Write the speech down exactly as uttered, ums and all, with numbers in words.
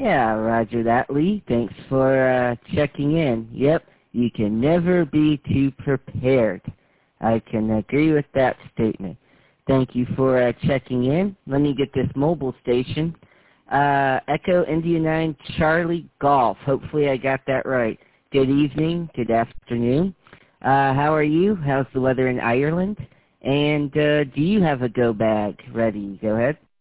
Yeah, roger that, Lee. Thanks for uh, checking in. Yep, you can never be too prepared. I can agree with that statement. Thank you for uh, checking in. Let me get this mobile station. Uh, Echo India nine Charlie Golf. Hopefully I got that right. Good evening, good afternoon. Uh, how are you? How's the weather in Ireland? And uh, do you have a go bag ready? Go ahead.